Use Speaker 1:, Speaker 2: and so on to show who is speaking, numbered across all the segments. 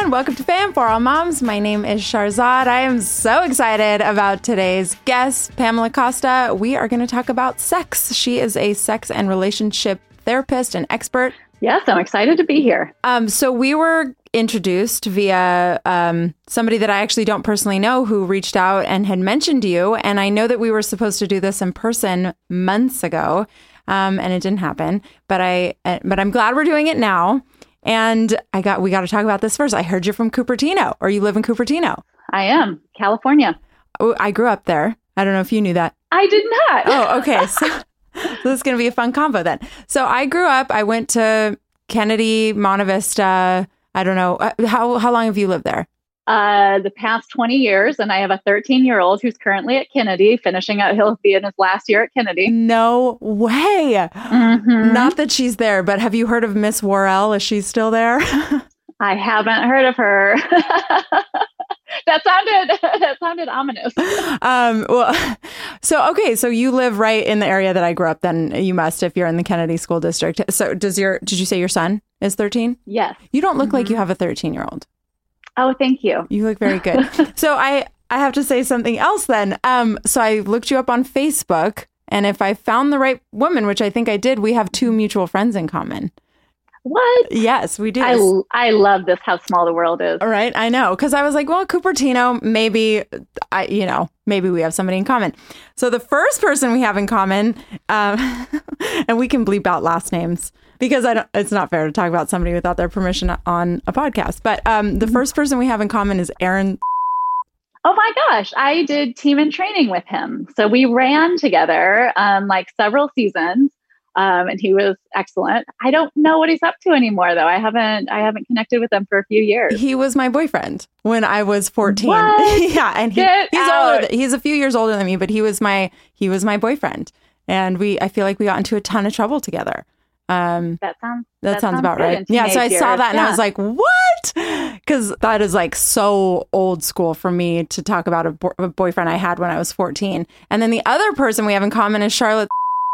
Speaker 1: everyone. Welcome to Fam for All Moms. My name is Sharzad. I am so excited about today's guest, Pamela Costa. We are going to talk about sex. She is a sex and relationship therapist and expert.
Speaker 2: Yes, I'm excited to be here.
Speaker 1: So we were introduced via somebody that I actually don't personally know who reached out and had mentioned you. And I know that we were supposed to do this in person months ago, and it didn't happen. But I'm glad we're doing it now. And we got to talk about this first. I heard you're from Cupertino, or you live in Cupertino.
Speaker 2: I am, California.
Speaker 1: Oh, I grew up there. I don't know if you knew that.
Speaker 2: I did not.
Speaker 1: Oh, okay. So this is going to be a fun combo then. So I grew up, I went to Kennedy, Monte Vista. I don't know. How long have you lived there?
Speaker 2: The past 20 years. And I have a 13-year-old who's currently at Kennedy, finishing out, he'll be in his last year at Kennedy.
Speaker 1: No way.
Speaker 2: Mm-hmm.
Speaker 1: Not that she's there, but have you heard of Miss Worrell? Is she still there?
Speaker 2: I haven't heard of her. That sounded ominous.
Speaker 1: So you live right in the area that I grew up. Then you must, if you're in the Kennedy School District. So did you say your son is 13?
Speaker 2: Yes.
Speaker 1: You don't look like you have a 13-year-old.
Speaker 2: Oh, thank you.
Speaker 1: You look very good. So I have to say something else then. So I looked you up on Facebook, and if I found the right woman, which I think I did, we have 2 mutual friends in common.
Speaker 2: What?
Speaker 1: Yes, we do.
Speaker 2: I love this, how small the world is.
Speaker 1: All right. I know. Because I was like, well, Cupertino, maybe we have somebody in common. So the first person we have in common, and we can bleep out last names because it's not fair to talk about somebody without their permission on a podcast. But the first person we have in common is Aaron.
Speaker 2: Oh my gosh. I did team and training with him. So we ran together like several seasons. And he was excellent. I don't know what he's up to anymore, though. I haven't connected with him for a few years.
Speaker 1: He was my boyfriend when I was 14.
Speaker 2: What?
Speaker 1: Yeah, and he's older. He's a few years older than me, but he was my boyfriend, and I feel like we got into a ton of trouble together.
Speaker 2: That sounds
Speaker 1: about right. Yeah. So I saw that and I was like, what? Because that is like so old school for me to talk about a boyfriend I had when I was 14. And then the other person we have in common is Charlotte.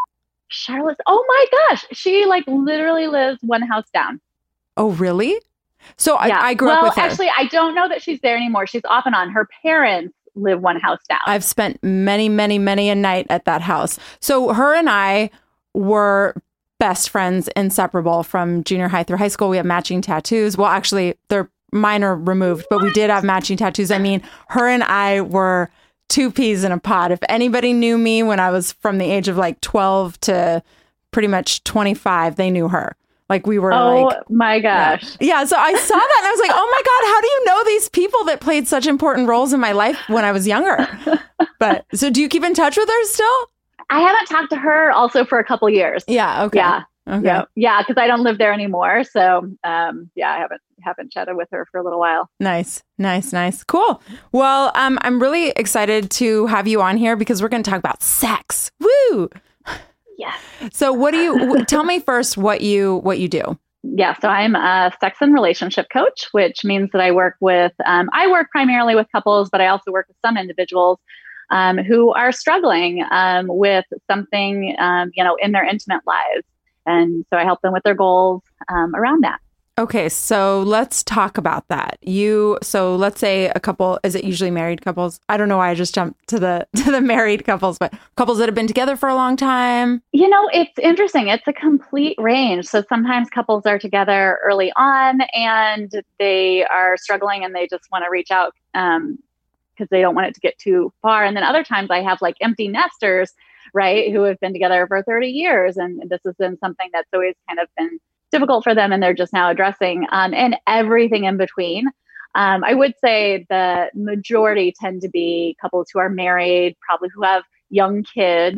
Speaker 2: Oh my gosh. She like literally lives one house down.
Speaker 1: Oh, really? So yeah. I grew up with her.
Speaker 2: Well, actually, I don't know that she's there anymore. She's off and on. Her parents live one house down.
Speaker 1: I've spent many, many, many a night at that house. So her and I were best friends, inseparable from junior high through high school. We have matching tattoos. Well, actually, they're minor removed, but we did have matching tattoos. I mean, her and I were 2 peas in a pod. If anybody knew me when I was from the age of like 12 to pretty much 25, they knew her. Like we were
Speaker 2: my gosh.
Speaker 1: Yeah. So I saw that and I was like, oh my God, how do you know these people that played such important roles in my life when I was younger? But so do you keep in touch with her still?
Speaker 2: I haven't talked to her also for a couple years.
Speaker 1: Yeah. Okay.
Speaker 2: Yeah.
Speaker 1: Okay.
Speaker 2: Yeah. Because I don't live there anymore. So I haven't chatted with her for a little while.
Speaker 1: Nice. Cool. Well, I'm really excited to have you on here because we're going to talk about sex. Woo.
Speaker 2: Yeah.
Speaker 1: So what do you tell me first what you do?
Speaker 2: Yeah. So I'm a sex and relationship coach, which means that I work primarily with couples, but I also work with some individuals who are struggling with something, in their intimate lives. And so I help them with their goals around that.
Speaker 1: Okay, so let's talk about that. So let's say a couple, is it usually married couples? I don't know why I just jumped to the married couples, but couples that have been together for a long time.
Speaker 2: It's interesting. It's a complete range. So sometimes couples are together early on and they are struggling and they just want to reach out because they don't want it to get too far. And then other times I have like empty nesters, right, who have been together for 30 years. And this has been something that's always kind of been difficult for them and they're just now addressing and everything in between. I would say the majority tend to be couples who are married, probably who have young kids,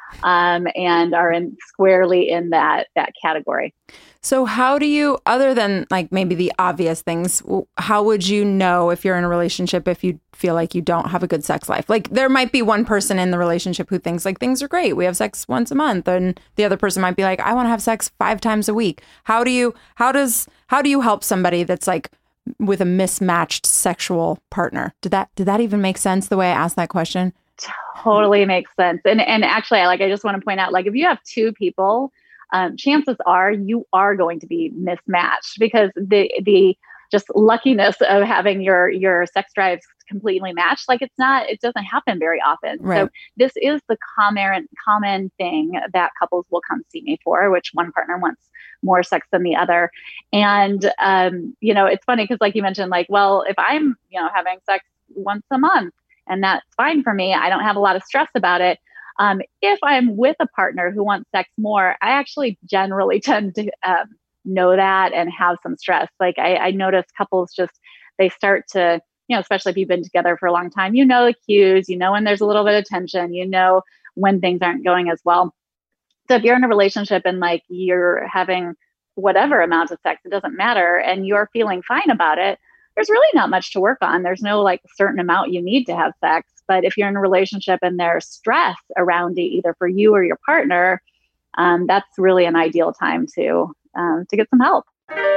Speaker 2: and are squarely in that category.
Speaker 1: So how do you, other than like maybe the obvious things, how would you know if you're in a relationship if you feel like you don't have a good sex life? Like there might be one person in the relationship who thinks like things are great. We have sex once a month. And the other person might be like, I want to have sex 5 times a week. How do you help somebody that's like with a mismatched sexual partner? Did that even make sense the way I asked that question?
Speaker 2: Totally makes sense. And actually, I just want to point out, like, if you have 2 people, chances are you are going to be mismatched because the just luckiness of having your sex drives completely matched. Like it doesn't happen very often.
Speaker 1: Right.
Speaker 2: So this is the common thing that couples will come see me for, which one partner wants more sex than the other. And, it's funny because like you mentioned, like, well, if I'm, having sex once a month and that's fine for me, I don't have a lot of stress about it. If I'm with a partner who wants sex more, I actually generally tend to know that and have some stress. Like I notice couples they start to, especially if you've been together for a long time, the cues, when there's a little bit of tension, when things aren't going as well. So if you're in a relationship and like you're having whatever amount of sex, it doesn't matter, and you're feeling fine about it, there's really not much to work on. There's no like certain amount you need to have sex. But if you're in a relationship and there's stress around it, either for you or your partner, that's really an ideal time to get some help.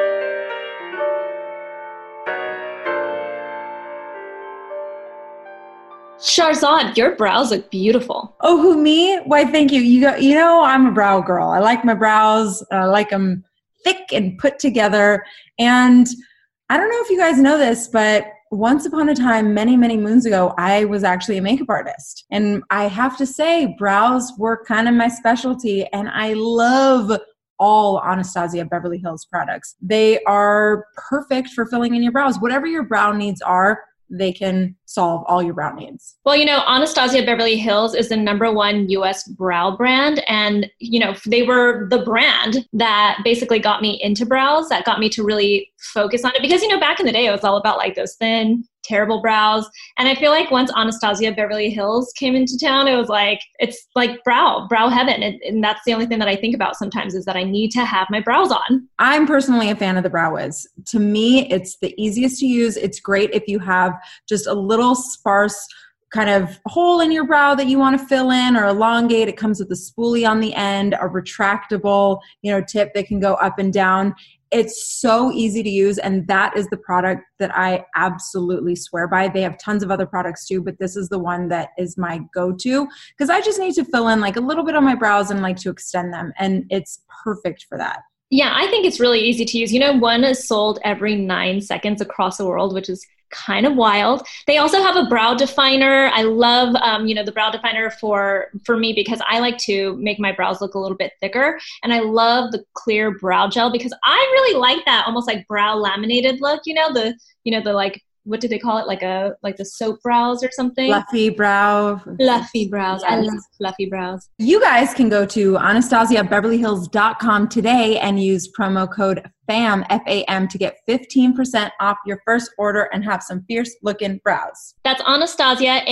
Speaker 3: Shahrzad, your brows look beautiful.
Speaker 4: Oh, who, me? Why, thank you. I'm a brow girl. I like my brows. I like them thick and put together. And I don't know if you guys know this, but once upon a time, many, many moons ago, I was actually a makeup artist. And I have to say, brows were kind of my specialty. And I love all Anastasia Beverly Hills products. They are perfect for filling in your brows. Whatever your brow needs are, they can solve all your brow needs.
Speaker 3: Well, Anastasia Beverly Hills is the #1 US brow brand. And, they were the brand that basically got me into brows, that got me to really focus on it. Because, back in the day, it was all about like those thin, terrible brows. And I feel like once Anastasia Beverly Hills came into town, it was like, it's like brow heaven. And that's the only thing that I think about sometimes is that I need to have my brows on.
Speaker 4: I'm personally a fan of the Brow Wiz. To me, it's the easiest to use. It's great if you have just a little sparse kind of hole in your brow that you want to fill in or elongate. It comes with a spoolie on the end, a retractable, tip that can go up and down. It's so easy to use, and that is the product that I absolutely swear by. They have tons of other products too, but this is the one that is my go-to because I just need to fill in like a little bit on my brows and like to extend them, and it's perfect for that.
Speaker 3: Yeah, I think it's really easy to use. One is sold every 9 seconds across the world, which is kind of wild. They also have a brow definer. I love, the brow definer for me because I like to make my brows look a little bit thicker. And I love the clear brow gel because I really like that almost like brow laminated look, the like, what do they call it? Like the soap brows or something?
Speaker 4: Fluffy brow.
Speaker 3: Fluffy brows.
Speaker 4: Yes.
Speaker 3: I love fluffy brows.
Speaker 4: You guys can go to AnastasiaBeverlyHills.com today and use promo code FAM, F-A-M, to get 15% off your first order and have some fierce looking brows.
Speaker 3: That's Anastasia,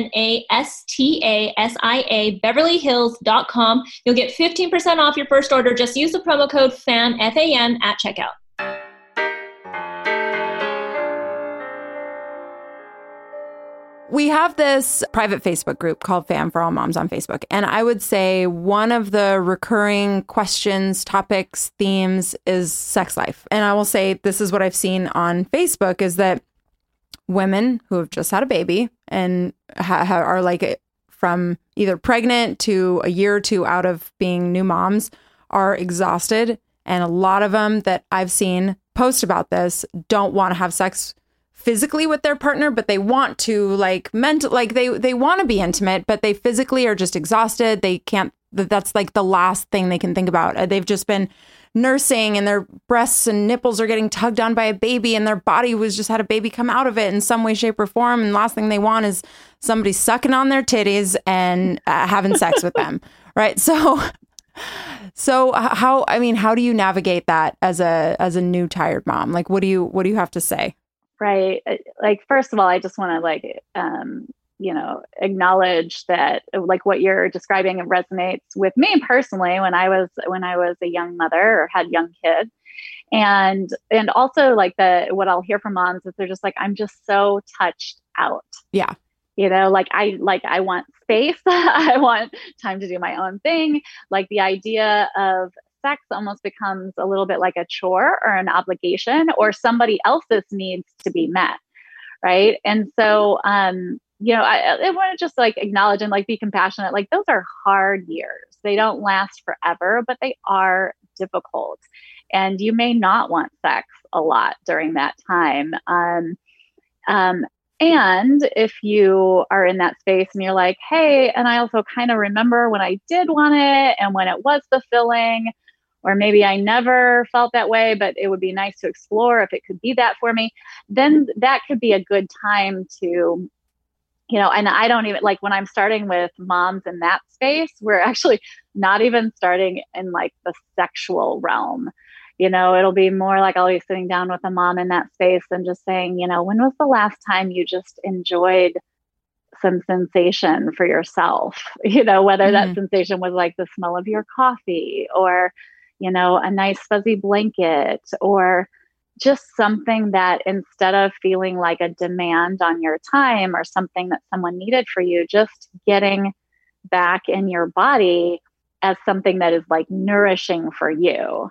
Speaker 3: ANASTASIA, BeverlyHills.com. You'll get 15% off your first order. Just use the promo code FAM, F-A-M, at checkout.
Speaker 1: We have this private Facebook group called Fam for All Moms on Facebook. And I would say one of the recurring questions, topics, themes is sex life. And I will say this is what I've seen on Facebook is that women who have just had a baby and are like from either pregnant to a year or two out of being new moms are exhausted. And a lot of them that I've seen post about this don't want to have sex physically with their partner, but they want to they want to be intimate, but they physically are just exhausted. They can't, that's like the last thing they can think about. They've just been nursing and their breasts and nipples are getting tugged on by a baby and their body was just had a baby come out of it in some way, shape or form. And the last thing they want is somebody sucking on their titties and having sex with them. Right. So how do you navigate that as a new tired mom? Like, what do you have to say?
Speaker 2: Right. Like, first of all, I just want to acknowledge that like what you're describing resonates with me personally when I was a young mother or had young kids. And also like what I'll hear from moms is they're just like, I'm just so touched out.
Speaker 1: Yeah.
Speaker 2: I want space. I want time to do my own thing. Like the idea of sex almost becomes a little bit like a chore or an obligation or somebody else's needs to be met. Right. And so, I want to just like acknowledge and like be compassionate. Like those are hard years. They don't last forever, but they are difficult. and you may not want sex a lot during that time. And if you are in that space and you're like, hey, and I also kind of remember when I did want it and when it was fulfilling, or maybe I never felt that way, but it would be nice to explore if it could be that for me, then that could be a good time to, and I don't even like when I'm starting with moms in that space, we're actually not even starting in like the sexual realm. It'll be more like I'll be sitting down with a mom in that space and just saying, when was the last time you just enjoyed some sensation for yourself, whether that sensation was like the smell of your coffee or, a nice fuzzy blanket or just something that instead of feeling like a demand on your time or something that someone needed for you, just getting back in your body as something that is like nourishing for you.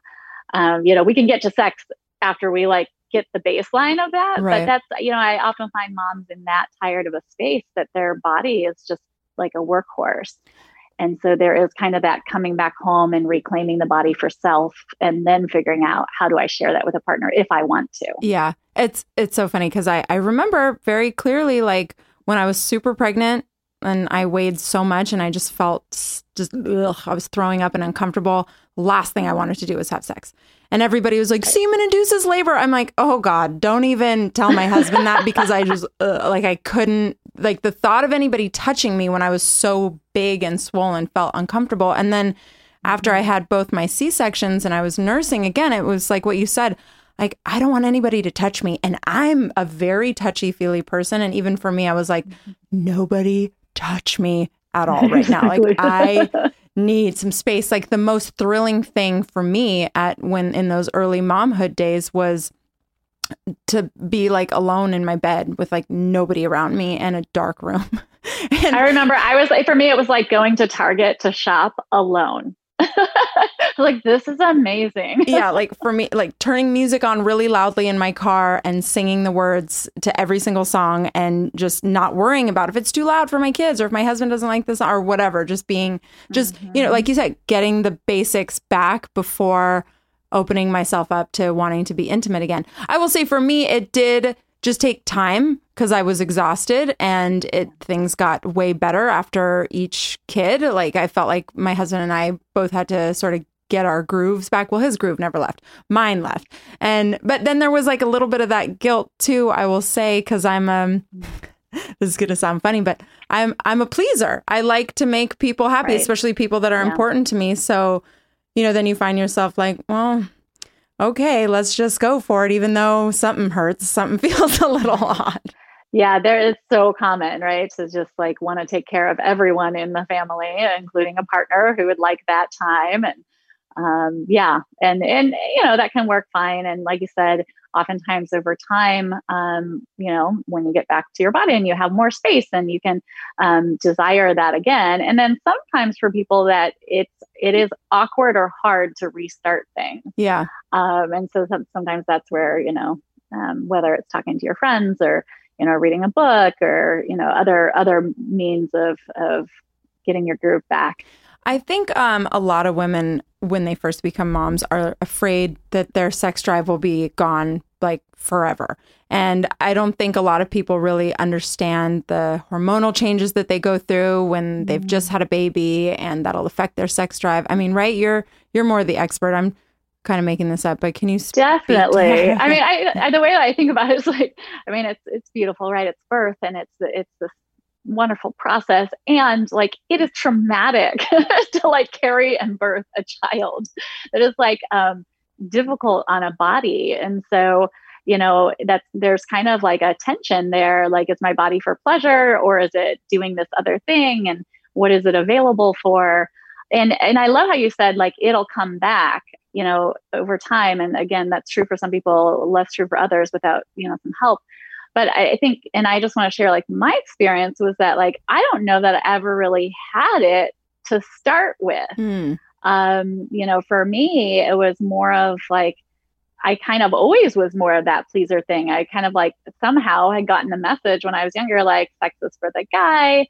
Speaker 2: We can get to sex after we like get the baseline of that,
Speaker 1: right.
Speaker 2: But that's, I often find moms in that tired of a space that their body is just like a workhorse. And so there is kind of that coming back home and reclaiming the body for self and then figuring out how do I share that with a partner if I want to.
Speaker 1: Yeah. It's so funny because I remember very clearly like when I was super pregnant and I weighed so much and I just felt I was throwing up and uncomfortable. Last thing I wanted to do was have sex. And everybody was like, semen induces labor. I'm like, oh God, don't even tell my husband that because I just I couldn't, like the thought of anybody touching me when I was so big and swollen felt uncomfortable. And then after I had both my C-sections and I was nursing again, it was like what you said, like, I don't want anybody to touch me. And I'm a very touchy-feely person. And even for me, I was like, nobody touch me at all right now. Like I need some space. Like the most thrilling thing for me in those early momhood days was to be like alone in my bed with like nobody around me and a dark room. And
Speaker 2: I remember for me, it was like going to Target to shop alone. Like, this is amazing.
Speaker 1: Yeah. Like for me, like turning music on really loudly in my car and singing the words to every single song and just not worrying about if it's too loud for my kids or if my husband doesn't like this or whatever, just being like you said, getting the basics back before opening myself up to wanting to be intimate again. I will say for me, it did just take time because I was exhausted and things got way better after each kid. Like I felt like my husband and I both had to sort of get our grooves back. Well, his groove never left. Mine left. But then there was like a little bit of that guilt too, I will say, because I'm this is going to sound funny, but I'm a pleaser. I like to make people happy, especially people that are important to me. So, then you find yourself like, well, okay, let's just go for it. Even though something hurts, something feels a little odd.
Speaker 2: Yeah, there is so common, right? To just like want to take care of everyone in the family, including a partner who would like that time. And that can work fine. And like you said, oftentimes over time, when you get back to your body and you have more space and you can desire that again. And then sometimes for people that it is awkward or hard to restart things.
Speaker 1: Yeah.
Speaker 2: And so sometimes that's where, whether it's talking to your friends or, reading a book or, other means of getting your groove back.
Speaker 1: I think a lot of women, when they first become moms, are afraid that their sex drive will be gone like forever. And I don't think a lot of people really understand the hormonal changes that they go through when they've just had a baby and that'll affect their sex drive. I mean, right? You're more the expert. I'm kind of making this up, but can you speak?
Speaker 2: Definitely. I mean, I the way I think about it is like, I mean, it's beautiful, right? It's birth and it's this wonderful process. And like, it is traumatic to like carry and birth a child. It is like difficult on a body. And so, there's kind of like a tension there. Like, is my body for pleasure or is it doing this other thing? And what is it available for? And I love how you said, like, it'll come back, over time. And again, that's true for some people, less true for others without, some help. But I think, and I just want to share, like, my experience was that, like, I don't know that I ever really had it to start with. For me, it was more of like, I kind of always was more of that pleaser thing. I kind of like somehow had gotten the message when I was younger, like, sex is for the guy.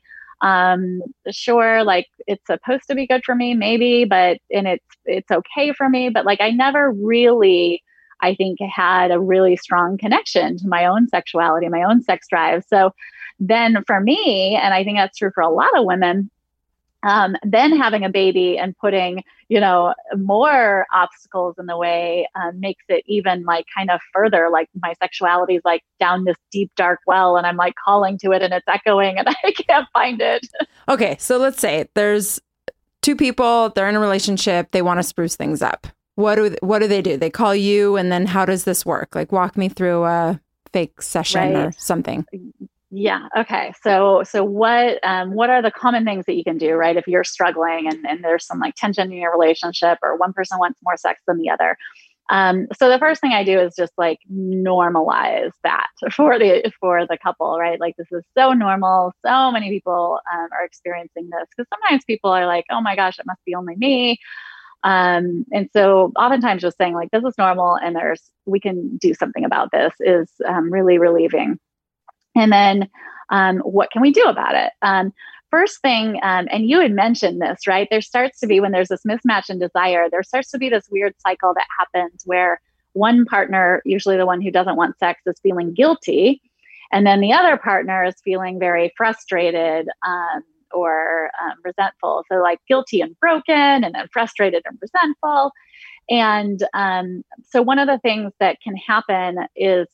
Speaker 2: Sure, like it's supposed to be good for me, maybe, and it's okay for me, but like I never really, I think, had a really strong connection to my own sexuality, my own sex drive. So then for me, and I think that's true for a lot of women, then having a baby and putting, more obstacles in the way makes it even like kind of further, like my sexuality is like down this deep, dark well, and I'm like calling to it and it's echoing and I can't find it.
Speaker 1: Okay. So let's say there's two people, they're in a relationship, they want to spruce things up. What do they do? They call you, and then how does this work? Like walk me through a fake session or something.
Speaker 2: Yeah. Okay. So what are the common things that you can do, right? If you're struggling and there's some like tension in your relationship, or one person wants more sex than the other. So the first thing I do is just like normalize that for the couple, right? Like this is so normal. So many people are experiencing this, because sometimes people are like, oh my gosh, it must be only me. And so oftentimes just saying like, this is normal and we can do something about this is really relieving. And then what can we do about it? First thing, and you had mentioned this, right? There starts to be, when there's this mismatch in desire, there starts to be this weird cycle that happens where one partner, usually the one who doesn't want sex, is feeling guilty. And then the other partner is feeling very frustrated or resentful. So like guilty and broken, and then frustrated and resentful. And so one of the things that can happen is,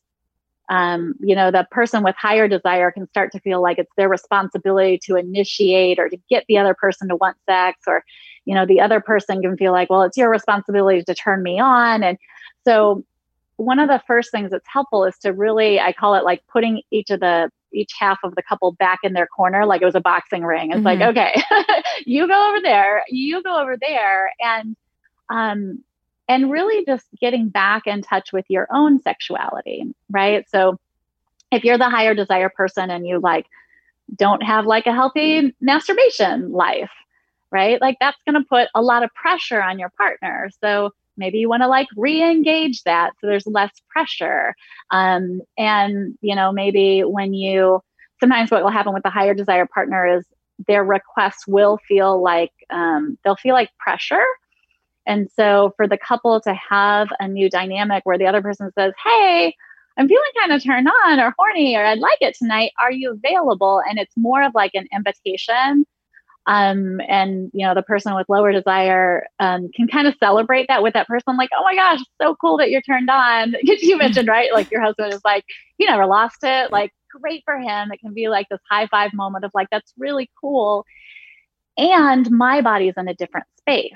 Speaker 2: the person with higher desire can start to feel like it's their responsibility to initiate or to get the other person to want sex, or, the other person can feel like, well, it's your responsibility to turn me on. And so one of the first things that's helpful is to really, I call it like putting each half of the couple back in their corner, like it was a boxing ring. It's like, okay, you go over there, and really just getting back in touch with your own sexuality, right? So if you're the higher desire person and you like don't have like a healthy masturbation life, right? Like that's going to put a lot of pressure on your partner. So maybe you want to like re-engage that so there's less pressure. And maybe sometimes what will happen with the higher desire partner is their requests will feel like, they'll feel like pressure. And so for the couple to have a new dynamic where the other person says, hey, I'm feeling kind of turned on or horny, or I'd like it tonight, are you available? And it's more of like an invitation. And, the person with lower desire can kind of celebrate that with that person. Like, oh my gosh, so cool that you're turned on. You mentioned, right? Like your husband is like, he never lost it. Like great for him. It can be like this high five moment of like, that's really cool. And my body's in a different space.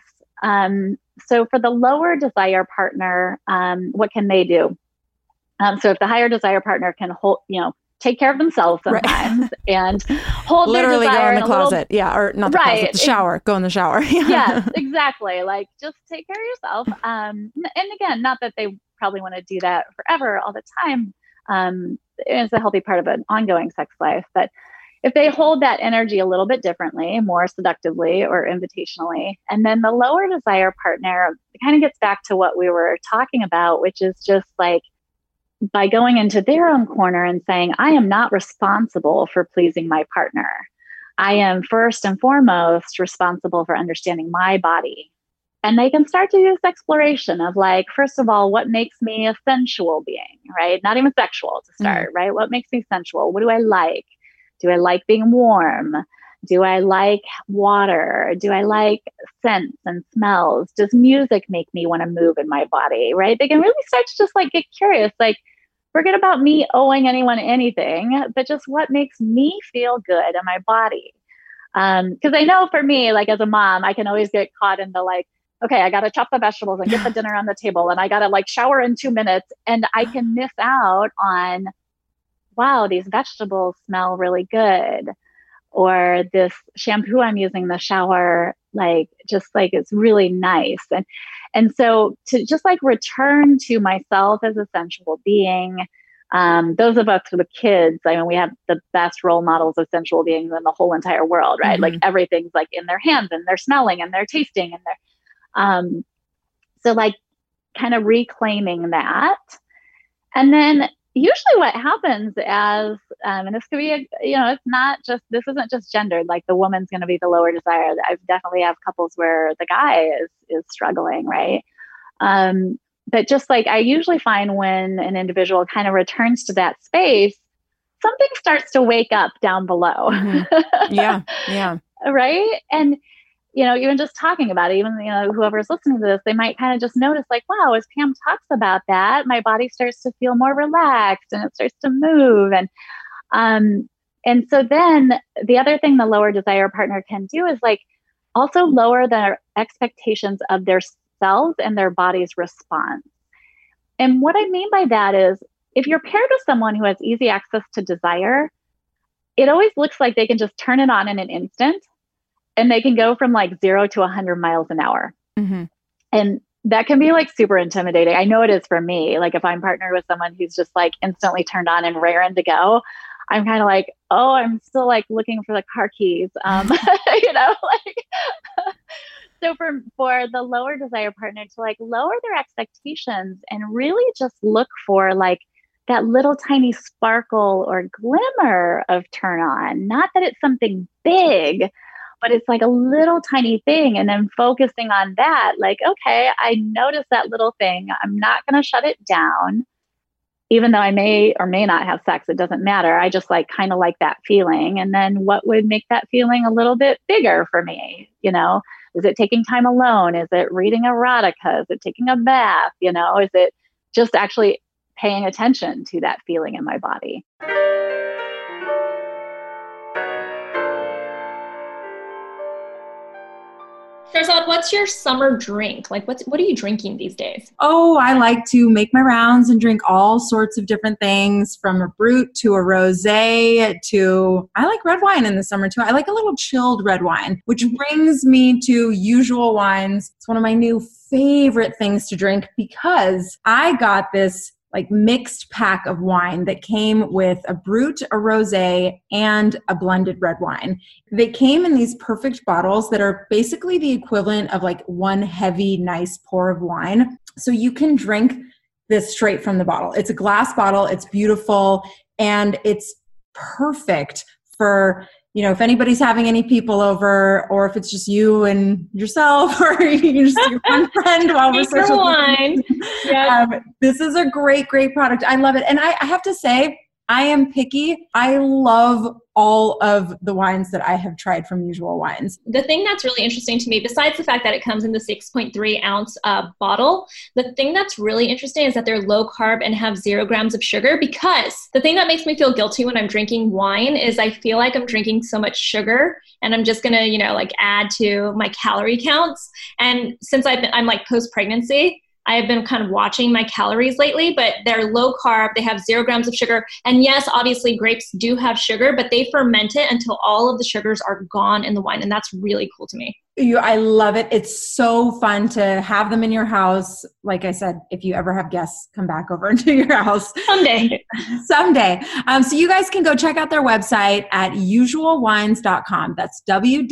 Speaker 2: So for the lower desire partner, what can they do? So if the higher desire partner can hold, take care of themselves sometimes and hold
Speaker 1: literally
Speaker 2: their desire
Speaker 1: go in the closet. Or not the closet, the shower, go in the shower.
Speaker 2: Yes, exactly. Like just take care of yourself. And again, not that they probably want to do that forever all the time. It's a healthy part of an ongoing sex life, but if they hold that energy a little bit differently, more seductively or invitationally, and then the lower desire partner kind of gets back to what we were talking about, which is just like by going into their own corner and saying, I am not responsible for pleasing my partner. I am first and foremost responsible for understanding my body. And they can start to do this exploration of like, first of all, what makes me a sensual being, right? Not even sexual to start, right? What makes me sensual? What do I like? Do I like being warm? Do I like water? Do I like scents and smells? Does music make me want to move in my body, right? They can really start to just like get curious, like forget about me owing anyone anything, but just what makes me feel good in my body. Because I know for me, like as a mom, I can always get caught in the like, okay, I got to chop the vegetables and get the dinner on the table and I got to like shower in 2 minutes, and I can miss out on, wow, these vegetables smell really good. Or this shampoo I'm using in the shower, like, just like, it's really nice. And so to just like return to myself as a sensual being, those of us with kids, I mean, we have the best role models of sensual beings in the whole entire world, right? Like everything's like in their hands and they're smelling and they're tasting and they're, so like kind of reclaiming that. And then usually what happens as, and this could be, this isn't just gendered, like the woman's going to be the lower desire. I definitely have couples where the guy is struggling, right? But just like I usually find when an individual kind of returns to that space, something starts to wake up down below.
Speaker 1: Mm-hmm. Yeah.
Speaker 2: Right. And, even just talking about it, even, whoever's listening to this, they might kind of just notice like, wow, as Pam talks about that, my body starts to feel more relaxed and it starts to move. And so then the other thing the lower desire partner can do is like also lower their expectations of their selves and their body's response. And what I mean by that is if you're paired with someone who has easy access to desire, it always looks like they can just turn it on in an instant and they can go from like 0 to 100 miles an hour.
Speaker 1: Mm-hmm.
Speaker 2: And that can be like super intimidating. I know it is for me. Like if I'm partnered with someone who's just like instantly turned on and raring to go, I'm kind of like, oh, I'm still like looking for the car keys. So for the lower desire partner to like lower their expectations and really just look for like that little tiny sparkle or glimmer of turn on, not that it's something big, but it's like a little tiny thing. And then focusing on that, like, okay, I noticed that little thing. I'm not going to shut it down, even though I may or may not have sex. It doesn't matter. I just like kind of like that feeling. And then what would make that feeling a little bit bigger for me? Is it taking time alone? Is it reading erotica? Is it taking a bath? Is it just actually paying attention to that feeling in my body?
Speaker 3: Shahrzad, what's your summer drink? Like, what are you drinking these days?
Speaker 4: Oh, I like to make my rounds and drink all sorts of different things, from a brut to a rosé to, I like red wine in the summer too. I like a little chilled red wine, which brings me to Usual Wines. It's one of my new favorite things to drink because I got this like mixed pack of wine that came with a brut, a rosé, and a blended red wine. They came in these perfect bottles that are basically the equivalent of like one heavy, nice pour of wine. So you can drink this straight from the bottle. It's a glass bottle. It's beautiful. And it's perfect for, if anybody's having any people over, or if it's just you and yourself, or you can just your one friend while we're social
Speaker 3: wine. Yep.
Speaker 4: This is a great, great product. I love it. And I have to say, I am picky. I love all of the wines that I have tried from Usual Wines.
Speaker 3: The thing that's really interesting to me, besides the fact that it comes in the 6.3 ounce bottle, the thing that's really interesting is that they're low carb and have 0 grams of sugar, because the thing that makes me feel guilty when I'm drinking wine is I feel like I'm drinking so much sugar and I'm just going to, add to my calorie counts. And since I'm like post-pregnancy, I have been kind of watching my calories lately, but they're low carb. They have 0 grams of sugar. And yes, obviously grapes do have sugar, but they ferment it until all of the sugars are gone in the wine. And that's really cool to me.
Speaker 4: I love it. It's so fun to have them in your house. Like I said, if you ever have guests come back over into your house.
Speaker 3: Someday.
Speaker 4: So you guys can go check out their website at usualwines.com. That's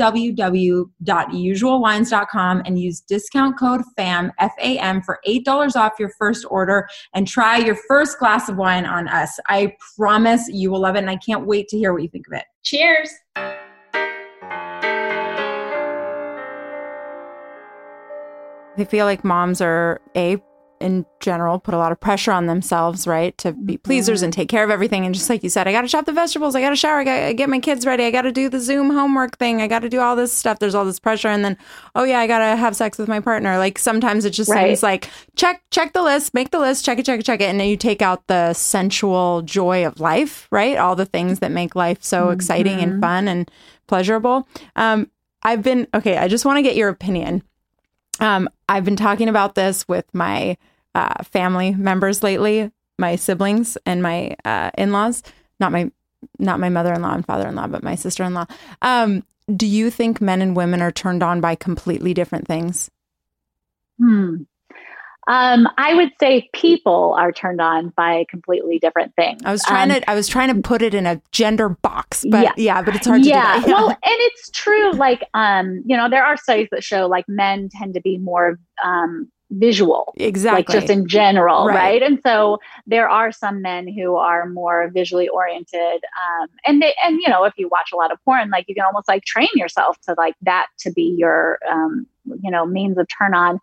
Speaker 4: www.usualwines.com and use discount code FAM, F-A-M, for $8 off your first order and try your first glass of wine on us. I promise you will love it, and I can't wait to hear what you think of it.
Speaker 3: Cheers.
Speaker 1: I feel like moms are, in general, put a lot of pressure on themselves, right? To be pleasers and take care of everything. And just like you said, I got to chop the vegetables. I got to shower. I got to get my kids ready. I got to do the Zoom homework thing. I got to do all this stuff. There's all this pressure. And then, oh yeah, I got to have sex with my partner. Like sometimes it just seems like check the list, make the list, check it. And then you take out the sensual joy of life, right? All the things that make life so exciting and fun and pleasurable. I just want to get your opinion. I've been talking about this with my family members lately, my siblings and my in-laws, not my mother-in-law and father-in-law, but my sister-in-law. Do you think men and women are turned on by completely different things?
Speaker 2: I would say people are turned on by completely different things.
Speaker 1: I was trying to put it in a gender box, but but it's hard to do that.
Speaker 2: Well, and it's true. Like, there are studies that show like men tend to be more visual,
Speaker 1: Exactly.
Speaker 2: like just in general,
Speaker 1: Right.
Speaker 2: right? And so there are some men who are more visually oriented, and if you watch a lot of porn, like you can almost like train yourself to like that to be your means of turn on.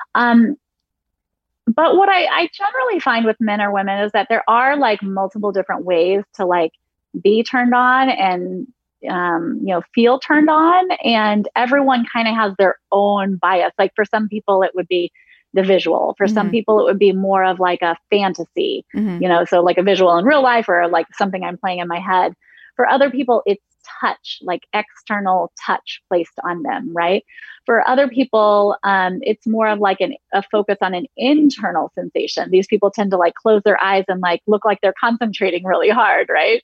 Speaker 2: But what I generally find with men or women is that there are like multiple different ways to like be turned on and feel turned on, and everyone kind of has their own bias. Like for some people it would be the visual, for some people it would be more of like a fantasy, so like a visual in real life or like something I'm playing in my head. For other people it's touch, like external touch placed on them, right? For other people it's more of like a focus on an internal sensation. These people tend to like close their eyes and like look like they're concentrating really hard, right?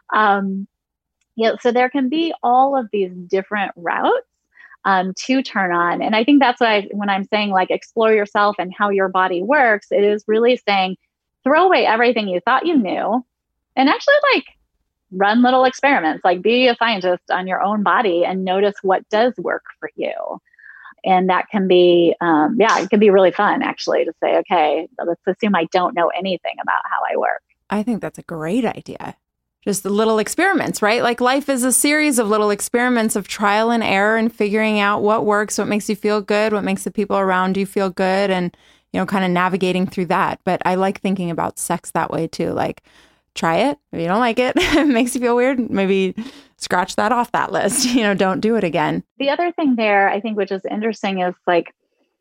Speaker 2: So there can be all of these different routes to turn on. And I think that's why when I'm saying like explore yourself and how your body works, it is really saying throw away everything you thought you knew and actually like run little experiments, like be a scientist on your own body and notice what does work for you. And that can be, it can be really fun actually to say, okay, let's assume I don't know anything about how I work.
Speaker 1: I think that's a great idea. Just the little experiments, right? Like life is a series of little experiments of trial and error and figuring out what works, what makes you feel good, what makes the people around you feel good, and, kind of navigating through that. But I like thinking about sex that way too. Like, try it. If you don't like it, it makes you feel weird, maybe scratch that off that list. Don't do it again.
Speaker 2: The other thing there, I think, which is interesting is like,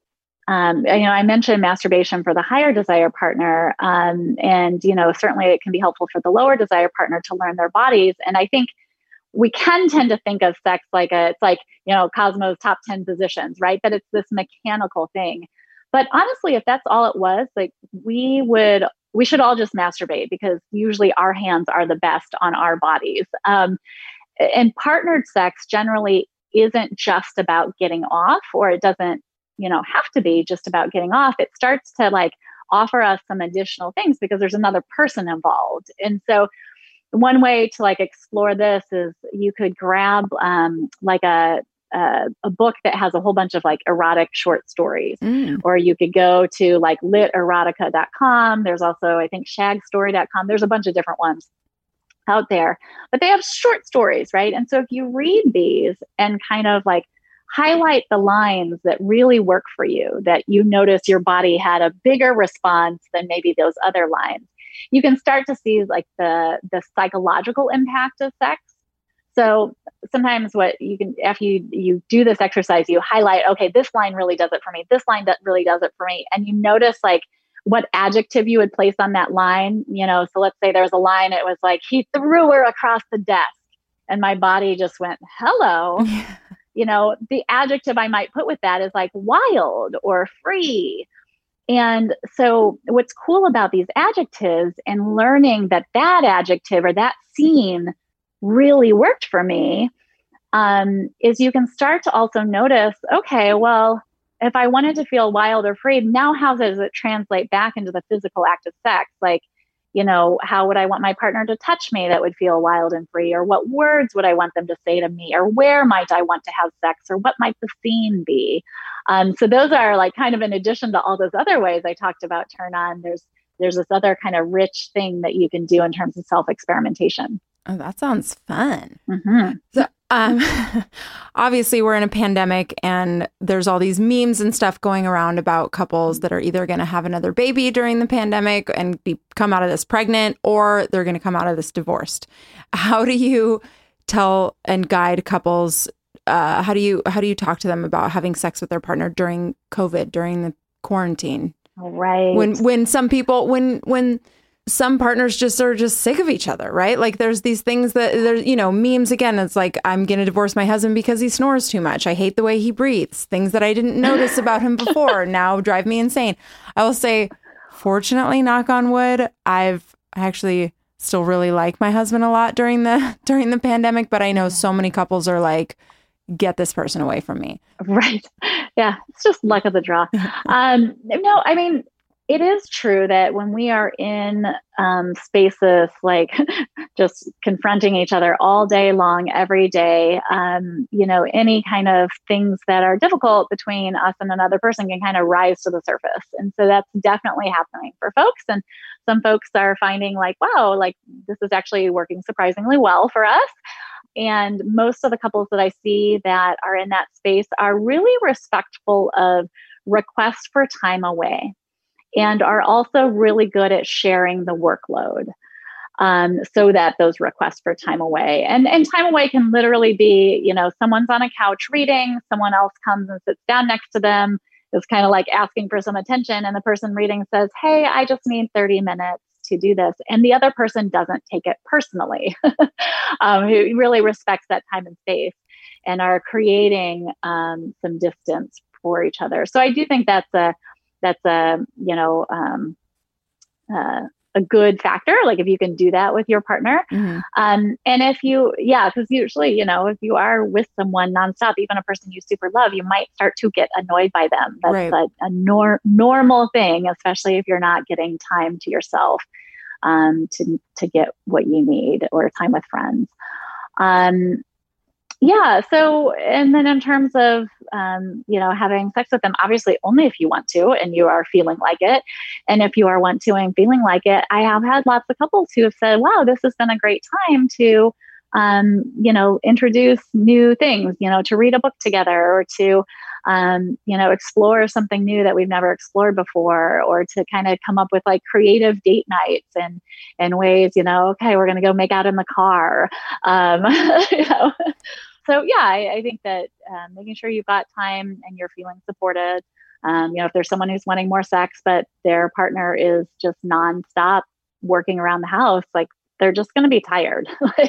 Speaker 2: I mentioned masturbation for the higher desire partner. And, certainly it can be helpful for the lower desire partner to learn their bodies. And I think we can tend to think of sex like it's like, Cosmo's top 10 positions, right? That it's this mechanical thing. But honestly, if that's all it was, like we should all just masturbate because usually our hands are the best on our bodies. And partnered sex generally isn't just about getting off, or it doesn't have to be just about getting off. It starts to like offer us some additional things because there's another person involved. And so one way to like explore this is you could grab like a book that has a whole bunch of like erotic short stories, or you could go to like literotica.com. There's also, I think, shagstory.com. There's a bunch of different ones out there, but they have short stories, right? And so if you read these and kind of like highlight the lines that really work for you, that you notice your body had a bigger response than maybe those other lines, you can start to see like the psychological impact of sex. So sometimes what you can, after you do this exercise, you highlight, okay, this line really does it for me. This line that really does it for me. And you notice like what adjective you would place on that line. So let's say there's a line, it was like, he threw her across the desk and my body just went, hello. The adjective I might put with that is like wild or free. And so what's cool about these adjectives and learning that adjective or that scene really worked for me is you can start to also notice, okay, well, if I wanted to feel wild or free, now how does it translate back into the physical act of sex? Like, how would I want my partner to touch me that would feel wild and free? Or what words would I want them to say to me? Or where might I want to have sex? Or what might the scene be? So those are like kind of in addition to all those other ways I talked about turn on, there's this other kind of rich thing that you can do in terms of self-experimentation.
Speaker 1: Oh, that sounds fun. So, obviously we're in a pandemic and there's all these memes and stuff going around about couples that are either going to have another baby during the pandemic and come out of this pregnant, or they're going to come out of this divorced. How do you tell and guide couples? How do you talk to them about having sex with their partner during COVID, during the quarantine?
Speaker 2: Right.
Speaker 1: When some people, when some partners just are just sick of each other, right? Like there's these things that there's, memes again. It's like, I'm going to divorce my husband because he snores too much. I hate the way he breathes. Things that I didn't notice about him before now drive me insane. I will say, fortunately, knock on wood, I actually still really like my husband a lot during the pandemic, but I know so many couples are like, get this person away from me.
Speaker 2: Right. Yeah. It's just luck of the draw. No, I mean, it is true that when we are in spaces like just confronting each other all day long, every day, any kind of things that are difficult between us and another person can kind of rise to the surface. And so that's definitely happening for folks. And some folks are finding like, wow, like this is actually working surprisingly well for us. And most of the couples that I see that are in that space are really respectful of requests for time away, and are also really good at sharing the workload, so that those requests for time away and time away can literally be, someone's on a couch reading, someone else comes and sits down next to them, is kind of like asking for some attention. And the person reading says, hey, I just need 30 minutes to do this. And the other person doesn't take it personally, who really respects that time and space and are creating some distance for each other. So I do think that's a good factor. Like if you can do that with your partner.
Speaker 1: Mm-hmm.
Speaker 2: And if you, because usually, if you are with someone nonstop, even a person you super love, you might start to get annoyed by them. That's
Speaker 1: right.
Speaker 2: a normal thing, especially if you're not getting time to yourself, to get what you need, or time with friends. So, and then in terms of, having sex with them, obviously only if you want to, and you are feeling like it. And if you are want to and feeling like it, I have had lots of couples who have said, wow, this has been a great time to, introduce new things, to read a book together, or to, explore something new that we've never explored before, or to kind of come up with like creative date nights and ways, okay, we're going to go make out in the car. So I think that making sure you've got time and you're feeling supported. If there's someone who's wanting more sex, but their partner is just nonstop working around the house, like they're just going to be tired.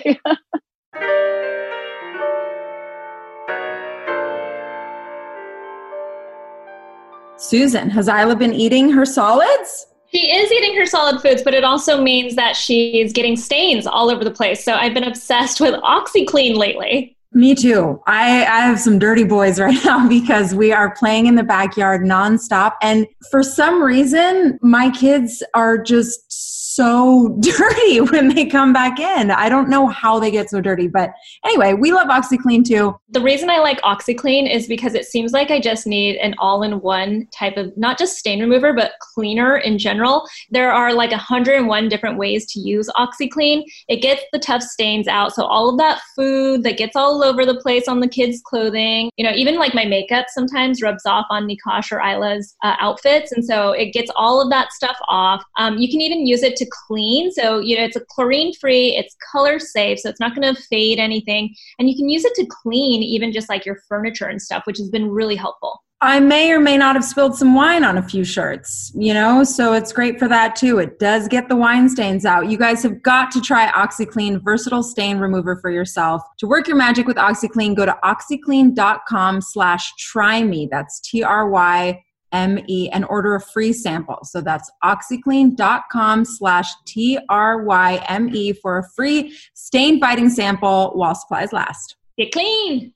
Speaker 4: Susan, has Isla been eating her solids?
Speaker 3: She is eating her solid foods, but it also means that she's getting stains all over the place. So I've been obsessed with OxiClean lately.
Speaker 4: Me too. I have some dirty boys right now because we are playing in the backyard nonstop. And for some reason, my kids are just so dirty when they come back in. I don't know how they get so dirty. But anyway, we love OxiClean too.
Speaker 3: The reason I like OxiClean is because it seems like I just need an all-in-one type of, not just stain remover, but cleaner in general. There are like 101 different ways to use OxiClean. It gets the tough stains out. So all of that food that gets all over the place on the kids' clothing, even like my makeup sometimes rubs off on Nikosh or Isla's outfits. And so it gets all of that stuff off. You can even use it to clean. So, it's a chlorine-free, it's color safe, so it's not going to fade anything. And you can use it to clean even just like your furniture and stuff, which has been really helpful.
Speaker 4: I may or may not have spilled some wine on a few shirts, so it's great for that too. It does get the wine stains out. You guys have got to try OxiClean Versatile Stain Remover for yourself. To work your magic with OxiClean, go to oxyclean.com/tryme. That's TRYME, and order a free sample. So that's oxyclean.com/TRYME for a free stain fighting sample while supplies last.
Speaker 3: Get clean.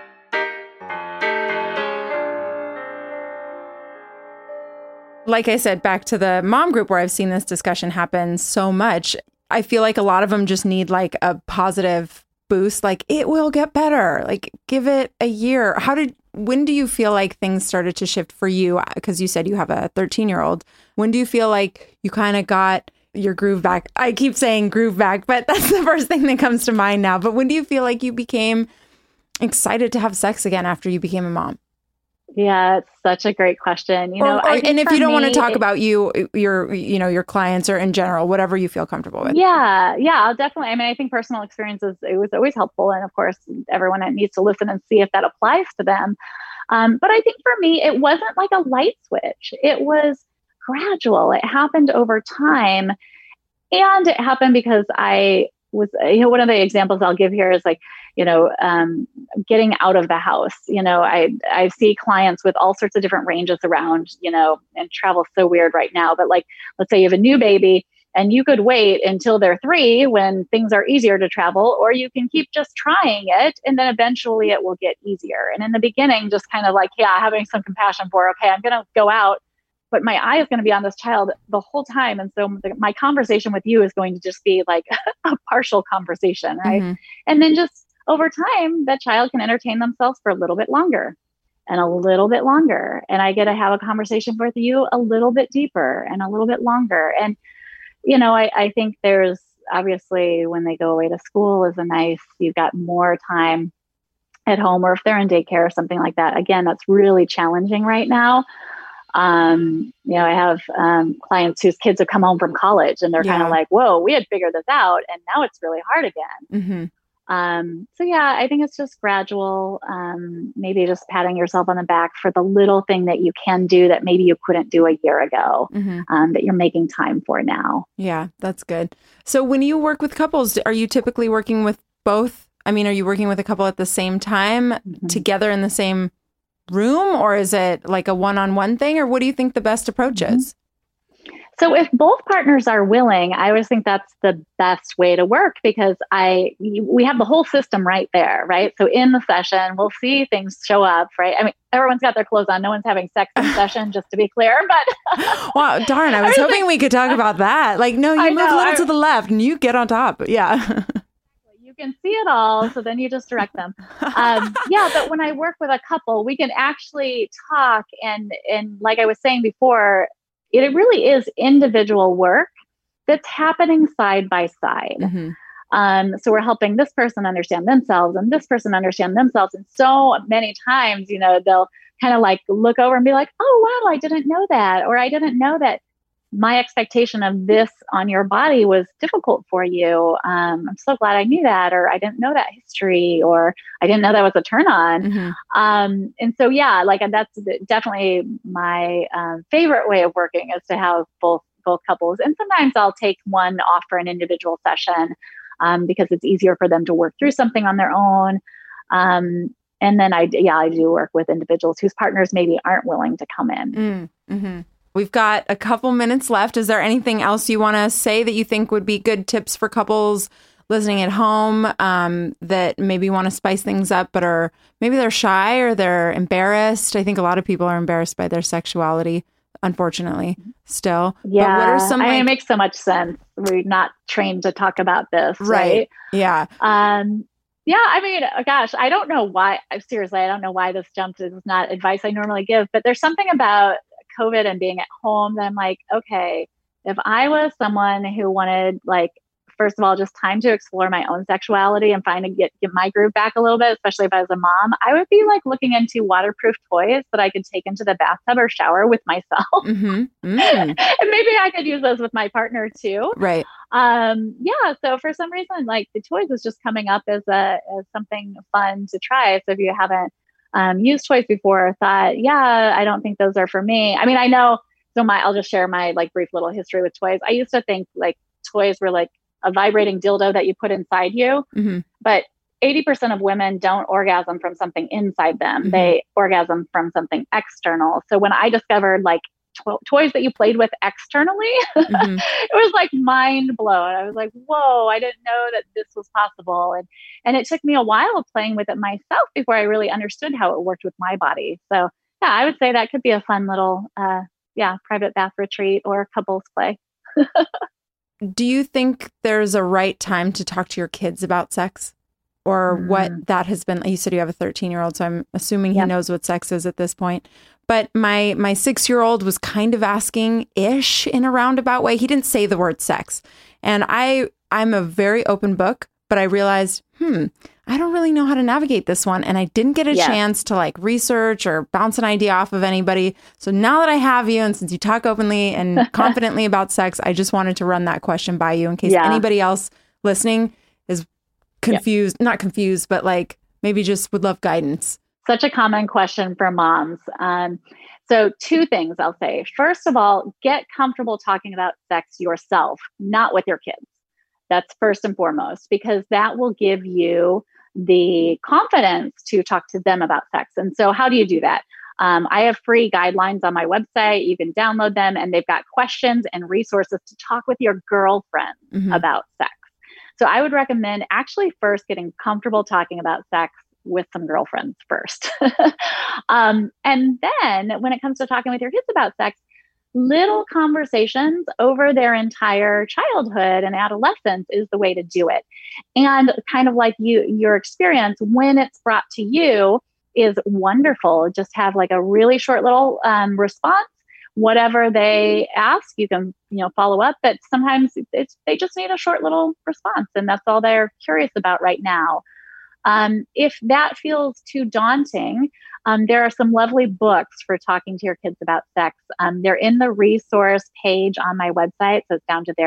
Speaker 1: Like I said, back to the mom group where I've seen this discussion happen so much, I feel like a lot of them just need like a positive boost, like it will get better, like give it a year. When do you feel like things started to shift for you? Because you said you have a 13-year-old. When do you feel like you kind of got your groove back? I keep saying groove back, but that's the first thing that comes to mind now. But when do you feel like you became excited to have sex again after you became a mom?
Speaker 2: Yeah, it's such a great question.
Speaker 1: And if you don't want to talk about your clients or in general, whatever you feel comfortable with.
Speaker 2: Yeah, I'll definitely. I mean, I think personal experiences, it was always helpful. And of course, everyone needs to listen and see if that applies to them. But I think for me, it wasn't like a light switch. It was gradual. It happened over time. And it happened because I was, one of the examples I'll give here is like, getting out of the house. I see clients with all sorts of different ranges around, and travel's so weird right now, but like, let's say you have a new baby and you could wait until they're 3 when things are easier to travel, or you can keep just trying it. And then eventually it will get easier. And in the beginning, just kind of like, having some compassion for, okay, I'm going to go out but my eye is going to be on this child the whole time. And so my conversation with you is going to just be like a partial conversation, right?
Speaker 1: Mm-hmm.
Speaker 2: And then just over time, that child can entertain themselves for a little bit longer and a little bit longer. And I get to have a conversation with you a little bit deeper and a little bit longer. And, I think there's obviously when they go away to school is you've got more time at home, or if they're in daycare or something like that. Again, that's really challenging right now. I have clients whose kids have come home from college and they're kind of like, whoa, we had figured this out and now it's really hard again.
Speaker 1: Mm-hmm.
Speaker 2: I think it's just gradual, maybe just patting yourself on the back for the little thing that you can do that maybe you couldn't do a year ago, that you're making time for now.
Speaker 1: Yeah, that's good. So when you work with couples, are you typically working with both? I mean, are you working with a couple at the same time together in the same room, or is it like a one-on-one thing, or what do you think the best approach is?
Speaker 2: So if both partners are willing, I always think that's the best way to work, because we have the whole system right there, right? So in the session, we'll see things show up, right? I mean, everyone's got their clothes on. No one's having sex in session, just to be clear. But
Speaker 1: wow, darn, I was hoping we could talk about that. Like, no, you move a little to the left and you get on top. Yeah.
Speaker 2: You can see it all. So then you just direct them. But when I work with a couple, we can actually talk. And like I was saying before, it really is individual work that's happening side by side.
Speaker 1: Mm-hmm.
Speaker 2: So we're helping this person understand themselves and this person understand themselves. And so many times, they'll kind of like look over and be like, oh, wow, I didn't know that. Or I didn't know that my expectation of this on your body was difficult for you. I'm so glad I knew that, or I didn't know that history, or I didn't know that was a turn on.
Speaker 1: Mm-hmm.
Speaker 2: And so, that's definitely my favorite way of working, is to have both couples. And sometimes I'll take one off for an individual session because it's easier for them to work through something on their own. And then I do work with individuals whose partners maybe aren't willing to come in.
Speaker 1: Mm-hmm. We've got a couple minutes left. Is there anything else you want to say that you think would be good tips for couples listening at home that maybe want to spice things up, but maybe they're shy or they're embarrassed? I think a lot of people are embarrassed by their sexuality, unfortunately, still.
Speaker 2: Yeah.
Speaker 1: But what are some?
Speaker 2: It makes so much sense. We're not trained to talk about this, right?
Speaker 1: Yeah.
Speaker 2: I mean, gosh, I don't know why. Seriously, I don't know why this jumped. It's not advice I normally give, but there's something about COVID and being at home that I'm like, okay, if I was someone who wanted, like, first of all, just time to explore my own sexuality and find and get my groove back a little bit, especially if I was a mom, I would be like looking into waterproof toys that I could take into the bathtub or shower with myself.
Speaker 1: Mm-hmm. Mm-hmm.
Speaker 2: And maybe I could use those with my partner too.
Speaker 1: Right.
Speaker 2: So for some reason, like, the toys was just coming up as something fun to try. So if you haven't used toys before, thought, I don't think those are for me. I mean, I know, so I'll just share my like brief little history with toys. I used to think like toys were like a vibrating dildo that you put inside you, but 80% of women don't orgasm from something inside them. Mm-hmm. They orgasm from something external. So when I discovered like toys that you played with externally, it was like mind blown. I was like, whoa, I didn't know that this was possible. And it took me a while playing with it myself before I really understood how it worked with my body. So I would say that could be a fun little, private bath retreat or couples play.
Speaker 1: Do you think there's a right time to talk to your kids about sex? Or what that has been? You said you have a 13-year-old, so I'm assuming he knows what sex is at this point. But my 6-year-old was kind of asking-ish in a roundabout way. He didn't say the word sex. And I'm a very open book, but I realized, I don't really know how to navigate this one. And I didn't get a chance to like research or bounce an idea off of anybody. So now that I have you, and since you talk openly and confidently about sex, I just wanted to run that question by you in case anybody else listening is confused, not confused, but like maybe just would love guidance.
Speaker 2: Such a common question for moms. So 2 things I'll say. First of all, get comfortable talking about sex yourself, not with your kids. That's first and foremost, because that will give you the confidence to talk to them about sex. And so how do you do that? I have free guidelines on my website. You can download them, and they've got questions and resources to talk with your girlfriend about sex. So I would recommend actually first getting comfortable talking about sex with some girlfriends first. And then when it comes to talking with your kids about sex, little conversations over their entire childhood and adolescence is the way to do it. And kind of like your experience when it's brought to you is wonderful. Just have like a really short little response. Whatever they ask, you can, follow up. But sometimes they just need a short little response, and that's all they're curious about right now. If that feels too daunting, there are some lovely books for talking to your kids about sex. They're in the resource page on my website. So it's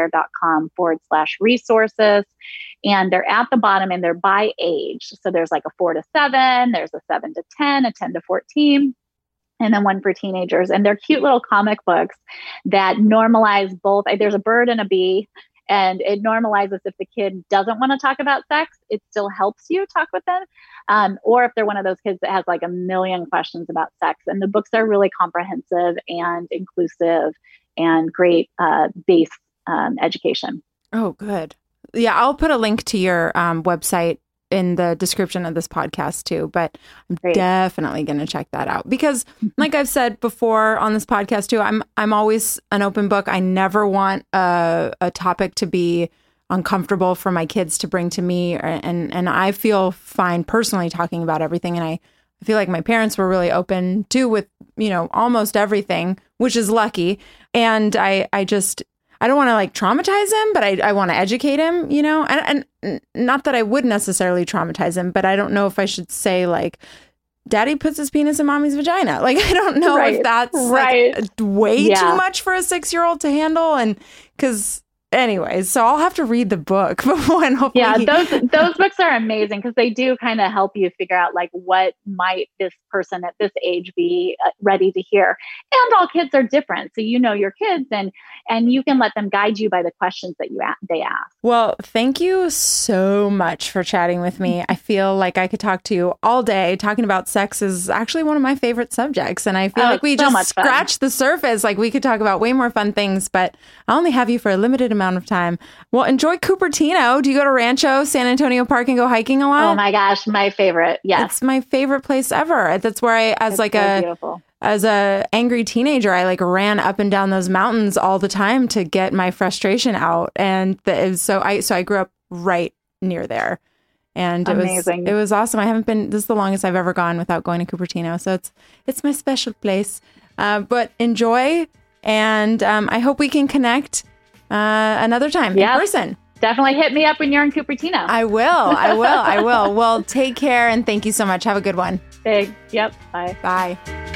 Speaker 2: downtothere.com/resources. And they're at the bottom and they're by age. So there's like a 4 to 7, there's a 7 to 10, a 10 to 14. And then one for teenagers. And they're cute little comic books that normalize both. There's a bird and a bee. And it normalizes if the kid doesn't want to talk about sex, it still helps you talk with them. Or if they're one of those kids that has like a million questions about sex. And the books are really comprehensive and inclusive and great base education.
Speaker 1: Oh, good. Yeah, I'll put a link to your website in the description of this podcast too, but I'm definitely going to check that out because like I've said before on this podcast too, I'm always an open book. I never want a topic to be uncomfortable for my kids to bring to me. And I feel fine personally talking about everything. And I feel like my parents were really open too with, almost everything, which is lucky. And I don't want to like traumatize him, but I want to educate him, and not that I would necessarily traumatize him, but I don't know if I should say like, daddy puts his penis in mommy's vagina. Like, I don't know if that's like way too much for a 6-year-old to handle. And because anyways, so I'll have to read the book before and hopefully.
Speaker 2: Yeah, those books are amazing because they do kind of help you figure out like what might this person at this age be ready to hear. And all kids are different, so your kids and you can let them guide you by the questions that they ask.
Speaker 1: Well, thank you so much for chatting with me. I feel like I could talk to you all day. Talking about sex is actually one of my favorite subjects, and I feel like we just scratched the surface. Like we could talk about way more fun things, but I only have you for a limited amount of time. Well, enjoy Cupertino. Do you go to Rancho San Antonio Park and go hiking a lot?
Speaker 2: Oh my gosh, my favorite. Yes.
Speaker 1: It's my favorite place ever. That's where I, as a angry teenager, I like ran up and down those mountains all the time to get my frustration out. And I grew up right near there. And it was awesome. I haven't been, this is the longest I've ever gone without going to Cupertino. So it's my special place. But enjoy. And I hope we can connect another time in person.
Speaker 2: Definitely hit me up when you're in Cupertino.
Speaker 1: I will. Well, take care and thank you so much. Have a good one.
Speaker 2: Big. Yep. Bye.
Speaker 1: Bye.